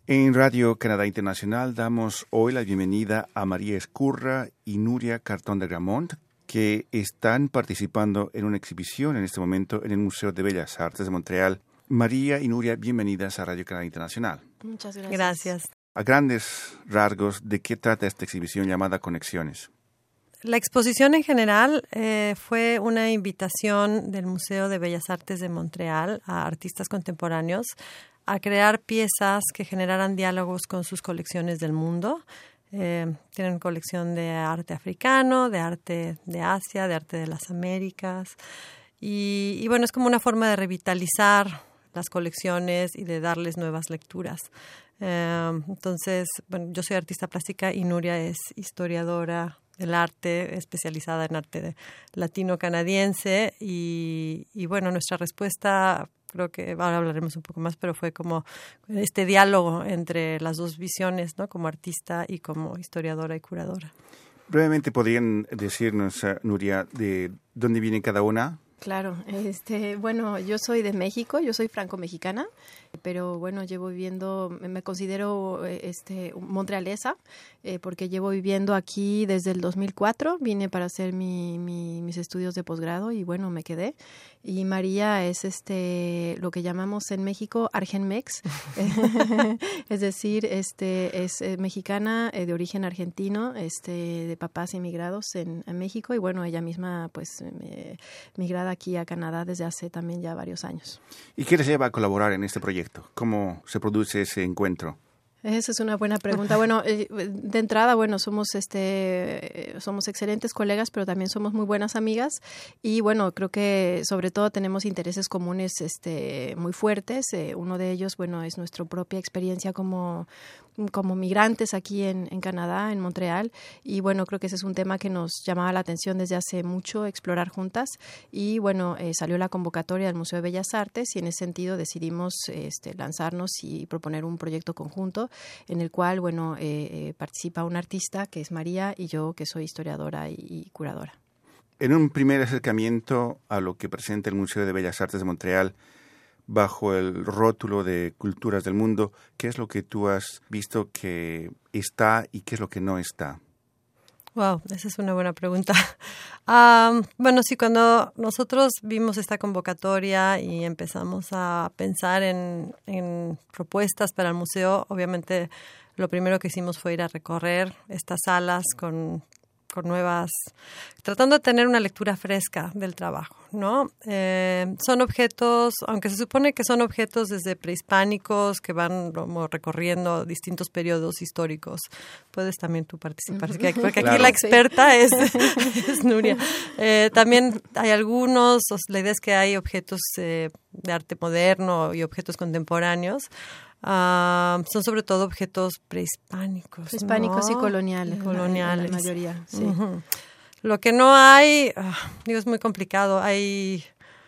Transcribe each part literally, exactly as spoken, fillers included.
En Radio Canadá Internacional damos hoy la bienvenida a María Escurra y Nuria Cartón de Gramont, que están participando en una exhibición en este momento en el Museo de Bellas Artes de Montreal. María y Nuria, bienvenidas a Radio Canadá Internacional. Muchas gracias. Gracias. A grandes rasgos, ¿de qué trata esta exhibición llamada Conexiones? La exposición en general eh, fue una invitación del Museo de Bellas Artes de Montreal a artistas contemporáneos a crear piezas que generaran diálogos con sus colecciones del mundo. Eh, tienen colección de arte africano, de arte de Asia, de arte de las Américas. Y, y bueno, es como una forma de revitalizar las colecciones y de darles nuevas lecturas. Eh, entonces, bueno, yo soy artista plástica y Nuria es historiadora del arte, especializada en arte latino-canadiense. Y, y bueno, nuestra respuesta, creo que ahora hablaremos un poco más, pero fue como este diálogo entre las dos visiones, ¿no? Como artista y como historiadora y curadora. Brevemente, ¿podrían decirnos, uh, Nuria, de dónde viene cada una? Claro, este, bueno, yo soy de México, yo soy franco-mexicana, pero bueno, llevo viviendo, me considero este, montrealesa, eh, porque llevo viviendo aquí desde el dos mil cuatro, vine para hacer mi, mi, mis estudios de posgrado y bueno, me quedé. Y María es este lo que llamamos en México Argenmex, es decir, este es eh, mexicana eh, de origen argentino, este de papás inmigrados en, en México y bueno, ella misma pues eh, migrada aquí a Canadá desde hace también ya varios años. ¿Y qué les lleva a colaborar en este proyecto? ¿Cómo se produce ese encuentro? Esa es una buena pregunta. Bueno, eh, de entrada, bueno, somos este, eh, somos excelentes colegas, pero también somos muy buenas amigas y bueno, creo que sobre todo tenemos intereses comunes, este, muy fuertes. Eh, uno de ellos, bueno, es nuestra propia experiencia como como migrantes aquí en, en Canadá, en Montreal, y bueno, creo que ese es un tema que nos llamaba la atención desde hace mucho, explorar juntas, y bueno, eh, salió la convocatoria del Museo de Bellas Artes y en ese sentido decidimos este, lanzarnos y proponer un proyecto conjunto en el cual, bueno, eh, eh, participa un artista que es María y yo que soy historiadora y, y curadora. En un primer acercamiento a lo que presenta el Museo de Bellas Artes de Montreal, bajo el rótulo de Culturas del Mundo, ¿qué es lo que tú has visto que está y qué es lo que no está? Wow, esa es una buena pregunta. Um, bueno, sí, cuando nosotros vimos esta convocatoria y empezamos a pensar en, en propuestas para el museo, obviamente lo primero que hicimos fue ir a recorrer estas salas con con nuevas, tratando de tener una lectura fresca del trabajo, ¿no? Eh, son objetos, aunque se supone que son objetos desde prehispánicos que van como recorriendo distintos periodos históricos. Puedes también tú participar, uh-huh. Porque aquí claro. La experta sí. es, es Nuria. Eh, también hay algunos, la idea es que hay objetos eh, de arte moderno y objetos contemporáneos. Uh, son sobre todo objetos prehispánicos. Prehispánicos ¿no? y coloniales. Coloniales. La, la mayoría, sí. Uh-huh. Lo que no hay, uh, digo, es muy complicado. Hay...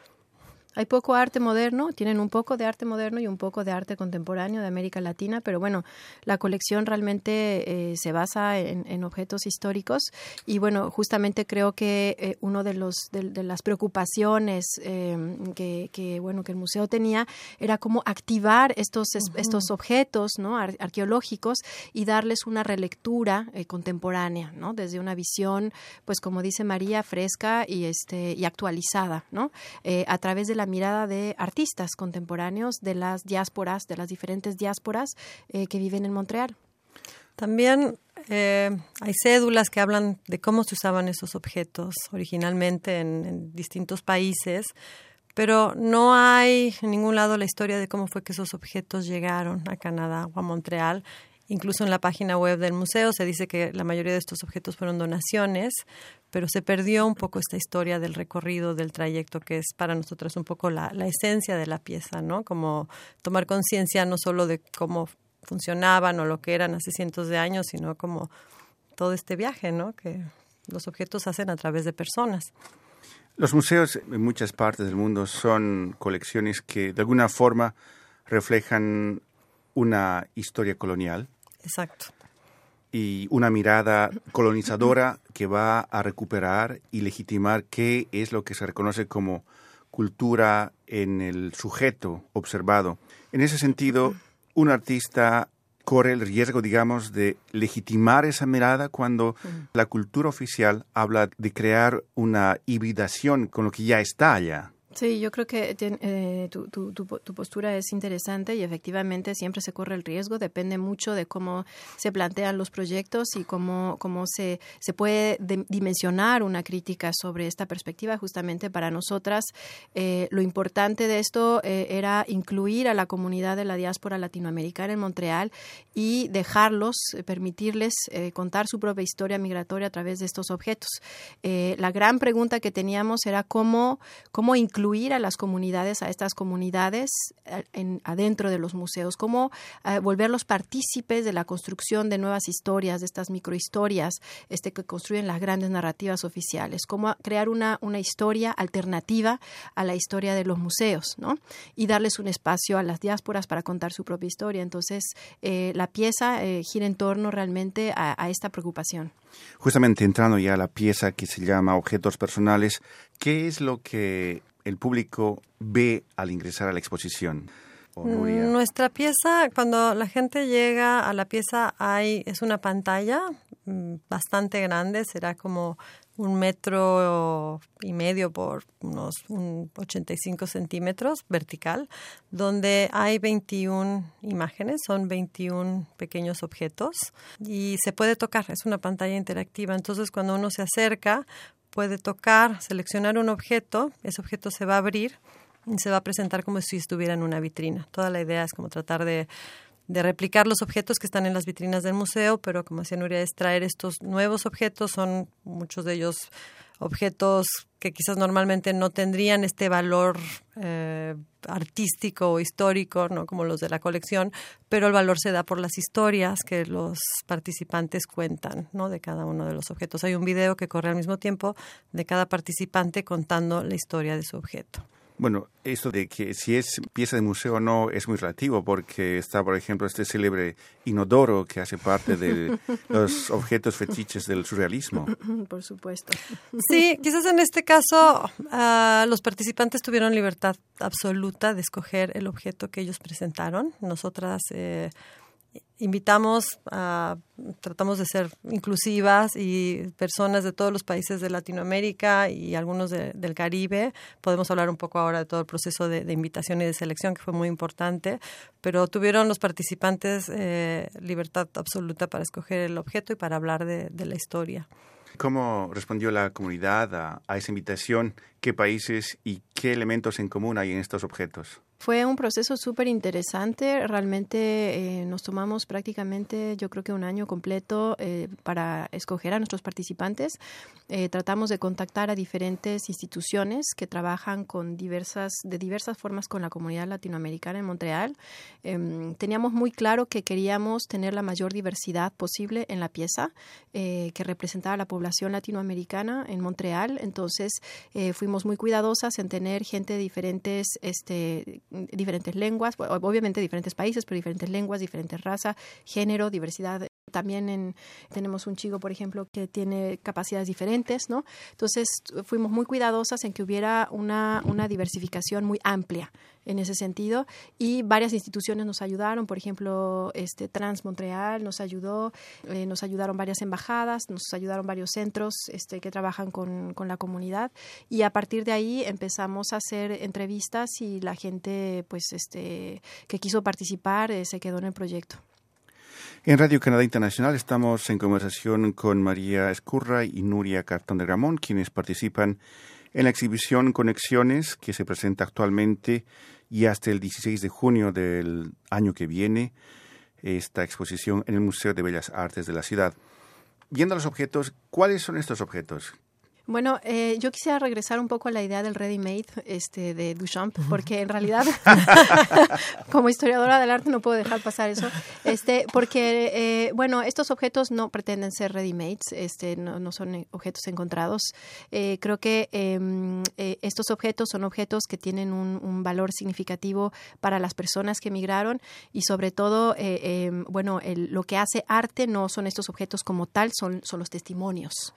Hay poco arte moderno, tienen un poco de arte moderno y un poco de arte contemporáneo de América Latina, pero bueno, la colección realmente eh, se basa en, en objetos históricos y bueno, justamente creo que eh, uno de los de, de las preocupaciones eh, que, que bueno que el museo tenía era cómo activar estos uh-huh. estos objetos, ¿no? Ar- arqueológicos y darles una relectura eh, contemporánea, ¿no? Desde una visión, pues como dice María, fresca y este y actualizada, ¿no? Eh, a través de la mirada de artistas contemporáneos de las diásporas, de las diferentes diásporas eh, que viven en Montreal. También eh, hay cédulas que hablan de cómo se usaban esos objetos originalmente en, en distintos países, pero no hay en ningún lado la historia de cómo fue que esos objetos llegaron a Canadá o a Montreal. Incluso en la página web del museo se dice que la mayoría de estos objetos fueron donaciones, pero se perdió un poco esta historia del recorrido, del trayecto, que es para nosotros un poco la, la esencia de la pieza, ¿no? Como tomar conciencia no solo de cómo funcionaban o lo que eran hace cientos de años, sino como todo este viaje, ¿no? Que los objetos hacen a través de personas. Los museos en muchas partes del mundo son colecciones que de alguna forma reflejan una historia colonial. Exacto. Y una mirada colonizadora que va a recuperar y legitimar qué es lo que se reconoce como cultura en el sujeto observado. En ese sentido, un artista corre el riesgo, digamos, de legitimar esa mirada cuando uh-huh. la cultura oficial habla de crear una hibridación con lo que ya está allá. Sí, yo creo que eh, tu, tu, tu, tu postura es interesante y efectivamente siempre se corre el riesgo, depende mucho de cómo se plantean los proyectos y cómo, cómo se, se puede de, dimensionar una crítica sobre esta perspectiva. Justamente para nosotras eh, lo importante de esto eh, era incluir a la comunidad de la diáspora latinoamericana en Montreal y dejarlos, eh, permitirles eh, contar su propia historia migratoria a través de estos objetos. Eh, la gran pregunta que teníamos era cómo, cómo incluir incluir a las comunidades, a estas comunidades en, adentro de los museos, cómo eh, volverlos partícipes de la construcción de nuevas historias, de estas microhistorias este, que construyen las grandes narrativas oficiales, cómo crear una, una historia alternativa a la historia de los museos, ¿no? Y darles un espacio a las diásporas para contar su propia historia. Entonces, eh, la pieza eh, gira en torno realmente a, a esta preocupación. Justamente entrando ya a la pieza que se llama Objetos Personales, ¿qué es lo que el público ve al ingresar a la exposición? Nuestra pieza, cuando la gente llega a la pieza, hay es una pantalla bastante grande, será como un metro y medio por unos un ochenta y cinco centímetros vertical, donde hay veintiuna imágenes, son veintiún pequeños objetos y se puede tocar, es una pantalla interactiva. Entonces, cuando uno se acerca, puede tocar, seleccionar un objeto, ese objeto se va a abrir y se va a presentar como si estuviera en una vitrina. Toda la idea es como tratar de, de replicar los objetos que están en las vitrinas del museo, pero como decía Nuria, es traer estos nuevos objetos, son muchos de ellos objetos que quizás normalmente no tendrían este valor eh, artístico o histórico, ¿no? Como los de la colección, pero el valor se da por las historias que los participantes cuentan, ¿no? De cada uno de los objetos. Hay un video que corre al mismo tiempo de cada participante contando la historia de su objeto. Bueno, esto de que si es pieza de museo o no es muy relativo, porque está, por ejemplo, este célebre inodoro que hace parte de los objetos fetiches del surrealismo. Por supuesto. Sí, quizás en este caso uh, los participantes tuvieron libertad absoluta de escoger el objeto que ellos presentaron. Nosotras eh, invitamos a, tratamos de ser inclusivas y personas de todos los países de Latinoamérica y algunos de, del Caribe. Podemos hablar un poco ahora de todo el proceso de, de invitación y de selección, que fue muy importante, pero tuvieron los participantes eh, libertad absoluta para escoger el objeto y para hablar de, de la historia. ¿Cómo respondió la comunidad a, a esa invitación? ¿Qué países y qué elementos en común hay en estos objetos? Fue un proceso súper interesante. Realmente eh, nos tomamos prácticamente, yo creo que un año completo eh, para escoger a nuestros participantes. Eh, tratamos de contactar a diferentes instituciones que trabajan con diversas, de diversas formas con la comunidad latinoamericana en Montreal. Eh, teníamos muy claro que queríamos tener la mayor diversidad posible en la pieza eh, que representaba a la población latinoamericana en Montreal. Entonces, eh, fuimos muy cuidadosas en tener gente de diferentes este diferentes lenguas, obviamente diferentes países, pero diferentes lenguas, diferentes razas, género, diversidad. También en, tenemos un chico, por ejemplo, que tiene capacidades diferentes, ¿no? Entonces, fuimos muy cuidadosas en que hubiera una, una diversificación muy amplia en ese sentido, y varias instituciones nos ayudaron. Por ejemplo, este Trans Montreal nos ayudó, eh, nos ayudaron varias embajadas, nos ayudaron varios centros este, que trabajan con, con la comunidad, y a partir de ahí empezamos a hacer entrevistas y la gente pues este que quiso participar eh, se quedó en el proyecto. En Radio Canadá Internacional estamos en conversación con María Ezcurra y Nuria Cartón de Gramont, quienes participan en la exhibición Conexiones, que se presenta actualmente y hasta el dieciséis de junio del año que viene, esta exposición en el Museo de Bellas Artes de la ciudad. Viendo los objetos, ¿cuáles son estos objetos? Bueno, eh, yo quisiera regresar un poco a la idea del ready-made este, de Duchamp, porque en realidad, como historiadora del arte, no puedo dejar pasar eso, este, porque, eh, bueno, estos objetos no pretenden ser ready-mades, este, no, no son objetos encontrados. Eh, creo que eh, eh, estos objetos son objetos que tienen un, un valor significativo para las personas que emigraron, y sobre todo, eh, eh, bueno, el, lo que hace arte no son estos objetos como tal, son, son los testimonios.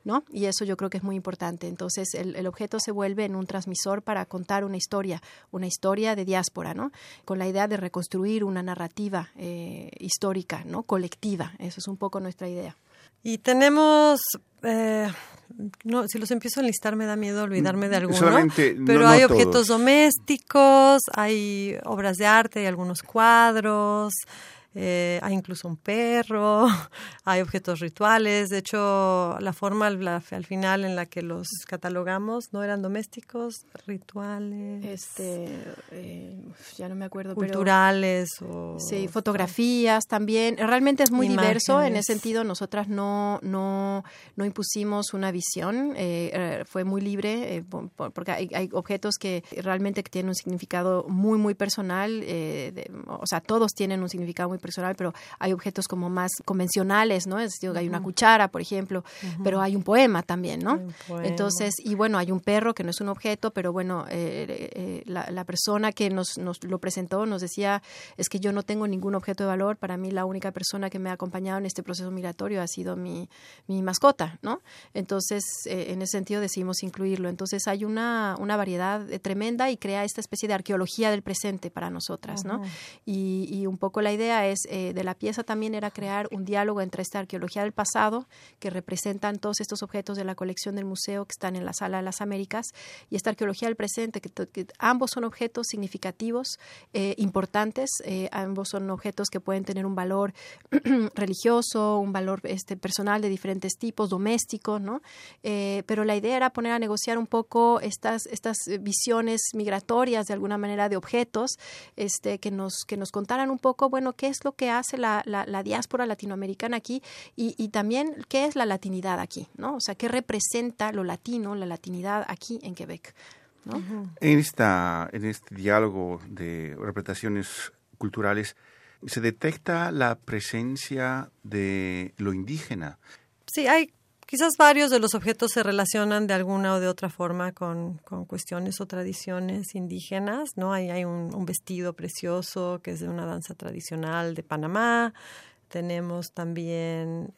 ¿no? Y eso yo creo que es muy importante. Entonces, el, el objeto se vuelve en un transmisor para contar una historia, una historia de diáspora, ¿no? Con la idea de reconstruir una narrativa eh, histórica, ¿no? Colectiva. Eso es un poco nuestra idea. Y tenemos, eh, no, si los empiezo a enlistar me da miedo olvidarme de alguno, Solamente, pero no, hay no objetos todos. domésticos, hay obras de arte, hay algunos cuadros, eh, hay incluso un perro, hay objetos rituales. De hecho, la forma la, al final en la que los catalogamos no eran domésticos, rituales, este, eh, ya no me acuerdo, culturales pero, o sí, fotografías también. Realmente es muy imágenes. diverso. En ese sentido, nosotras no no no impusimos una visión. Eh, fue muy libre eh, porque hay, hay objetos que realmente tienen un significado muy muy personal. Eh, de, o sea, todos tienen un significado muy personal, pero hay objetos como más convencionales, ¿no? Es decir, uh-huh. hay una cuchara, por ejemplo, uh-huh. pero hay un poema también, ¿no? Entonces, y bueno, hay un perro que no es un objeto, pero bueno, eh, eh, la, la persona que nos, nos lo presentó nos decía, es que yo no tengo ningún objeto de valor, para mí la única persona que me ha acompañado en este proceso migratorio ha sido mi, mi mascota, ¿no? Entonces, eh, en ese sentido decidimos incluirlo. Entonces, hay una, una variedad tremenda y crea esta especie de arqueología del presente para nosotras, uh-huh. ¿no? Y, y un poco la idea es Eh, de la pieza también era crear un diálogo entre esta arqueología del pasado, que representan todos estos objetos de la colección del museo que están en la Sala de las Américas, y esta arqueología del presente, que, que ambos son objetos significativos, eh, importantes, eh, ambos son objetos que pueden tener un valor religioso, un valor este, personal de diferentes tipos, doméstico, ¿no? Eh, pero la idea era poner a negociar un poco estas, estas visiones migratorias, de alguna manera, de objetos, este, que nos, que nos contaran un poco, bueno, qué es lo que hace la, la, la diáspora latinoamericana aquí y, y también qué es la latinidad aquí, ¿no? O sea, qué representa lo latino, la latinidad aquí en Quebec, ¿no? Uh-huh. En, esta, en este diálogo de representaciones culturales, ¿se detecta la presencia de lo indígena? Sí, hay quizás varios de los objetos se relacionan de alguna o de otra forma con, con cuestiones o tradiciones indígenas, ¿no? Hay, hay un, un vestido precioso que es de una danza tradicional de Panamá. Tenemos también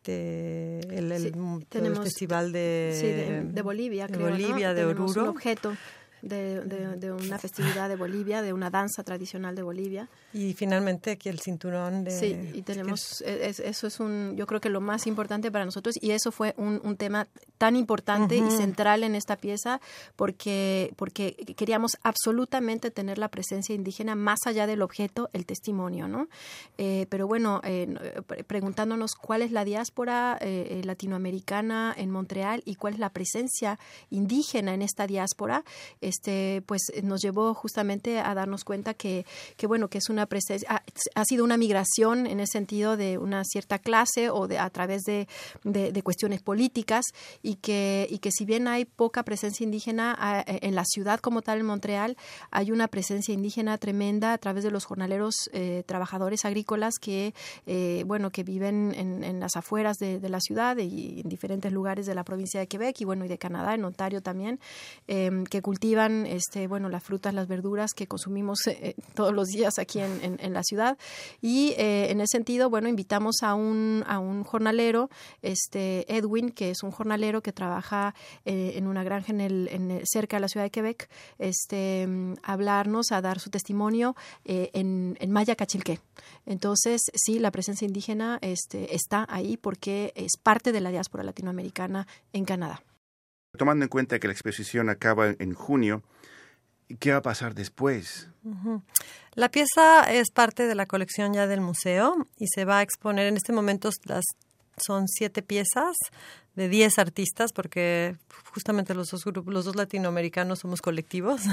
este el, el, sí, tenemos, el festival de, sí, de, de Bolivia, de creo, Bolivia, ¿no? de tenemos Oruro. Un objeto de, de, de una festividad de Bolivia, de una danza tradicional de Bolivia. Y finalmente aquí el cinturón de... Sí, y tenemos, es, eso es un, yo creo que lo más importante para nosotros, y eso fue un, un tema tan importante uh-huh. y central en esta pieza, porque, porque queríamos absolutamente tener la presencia indígena más allá del objeto, el testimonio, ¿no? Eh, pero bueno, eh, preguntándonos cuál es la diáspora eh, latinoamericana en Montreal y cuál es la presencia indígena en esta diáspora, este, pues nos llevó justamente a darnos cuenta que, que bueno, que es una presencia, ha, ha sido una migración en el sentido de una cierta clase o de a través de, de, de cuestiones políticas, y que, y que si bien hay poca presencia indígena a, en la ciudad como tal, en Montreal, hay una presencia indígena tremenda a través de los jornaleros eh, trabajadores agrícolas que, eh, bueno, que viven en, en las afueras de, de la ciudad y en diferentes lugares de la provincia de Quebec y bueno, y de Canadá, en Ontario también, eh, que cultivan este, bueno, las frutas, las verduras que consumimos eh, todos los días aquí en En, en la ciudad, y eh, en ese sentido, bueno, invitamos a un, a un jornalero, este Edwin, que es un jornalero que trabaja eh, en una granja en el, en, cerca de la ciudad de Quebec, este, a hablarnos, a dar su testimonio eh, en, en maya cachilqué. Entonces, sí, la presencia indígena este, está ahí porque es parte de la diáspora latinoamericana en Canadá. Tomando en cuenta que la exposición acaba en junio, ¿qué va a pasar después? Uh-huh. La pieza es parte de la colección ya del museo y se va a exponer en este momento. Las, son siete piezas de diez artistas, porque justamente los dos grupos, los dos latinoamericanos somos colectivos,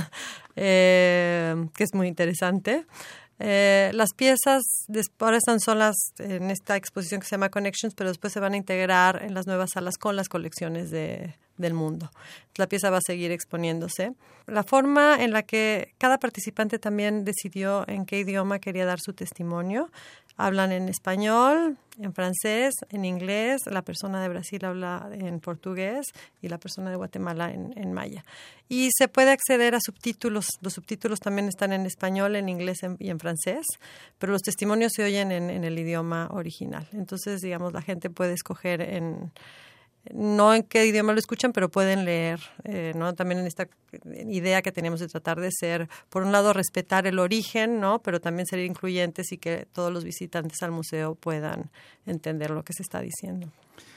eh, que es muy interesante. Eh, las piezas ahora están solas en esta exposición que se llama Connections, pero después se van a integrar en las nuevas salas con las colecciones de, del mundo. La pieza va a seguir exponiéndose. La forma en la que cada participante también decidió en qué idioma quería dar su testimonio. Hablan en español, en francés, en inglés. La persona de Brasil habla en portugués y la persona de Guatemala en, en maya. Y se puede acceder a subtítulos. Los subtítulos también están en español, en inglés y en francés, pero los testimonios se oyen en, en el idioma original. Entonces, digamos, la gente puede escoger en... no en qué idioma lo escuchan, pero pueden leer, eh, ¿no? También en esta idea que teníamos de tratar de ser, por un lado, respetar el origen, ¿no? Pero también ser incluyentes y que todos los visitantes al museo puedan entender lo que se está diciendo.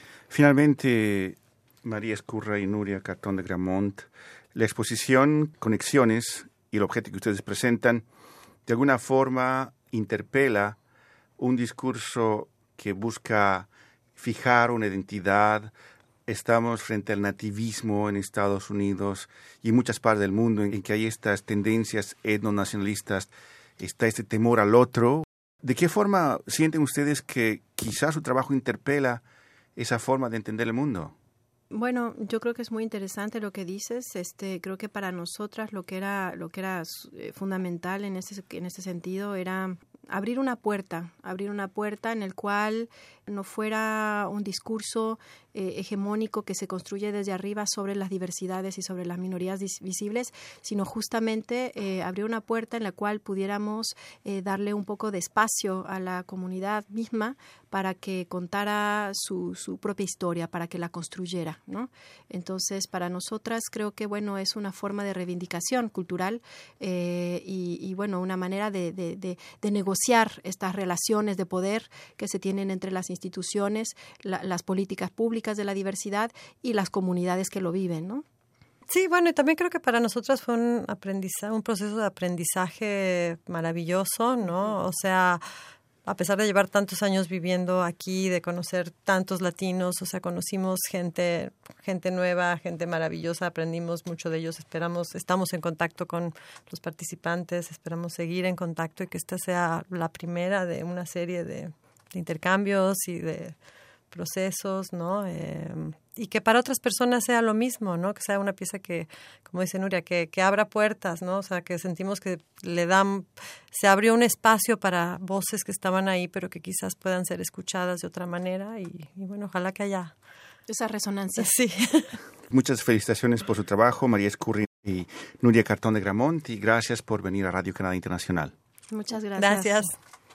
Finalmente, María Ezcurra y Nuria Cartón de Gramont, la exposición Conexiones y el objeto que ustedes presentan, de alguna forma interpela un discurso que busca fijar una identidad. Estamos frente al nativismo en Estados Unidos y en muchas partes del mundo en que hay estas tendencias etnonacionalistas, está este temor al otro. ¿De qué forma sienten ustedes que quizás su trabajo interpela esa forma de entender el mundo? Bueno, yo creo que es muy interesante lo que dices. Este, creo que para nosotras lo que era lo que era eh, fundamental en ese en ese sentido era abrir una puerta, abrir una puerta en el cual no fuera un discurso eh, hegemónico que se construye desde arriba sobre las diversidades y sobre las minorías visibles, sino justamente eh, abrir una puerta en la cual pudiéramos eh, darle un poco de espacio a la comunidad misma para que contara su, su propia historia, para que la construyera, ¿no? Entonces, para nosotras creo que, bueno, es una forma de reivindicación cultural eh, y, y, bueno, una manera de, de, de, de negociar estas relaciones de poder que se tienen entre las instituciones, la, las políticas públicas de la diversidad y las comunidades que lo viven, ¿no? Sí, bueno, y también creo que para nosotras fue un aprendizaje, un proceso de aprendizaje maravilloso, ¿no? O sea, a pesar de llevar tantos años viviendo aquí, de conocer tantos latinos, o sea, conocimos gente, gente nueva, gente maravillosa, aprendimos mucho de ellos, esperamos, estamos en contacto con los participantes, esperamos seguir en contacto y que esta sea la primera de una serie de, de intercambios y de procesos, ¿no? Eh, y que para otras personas sea lo mismo, ¿no? Que sea una pieza que, como dice Nuria, que, que abra puertas, ¿no? O sea, que sentimos que le dan, se abrió un espacio para voces que estaban ahí, pero que quizás puedan ser escuchadas de otra manera y, y bueno, ojalá que haya esa resonancia. Sí. Muchas felicitaciones por su trabajo, María Ezcurra y Nuria Cartón de Gramont, y gracias por venir a Radio Canadá Internacional. Muchas gracias. Gracias.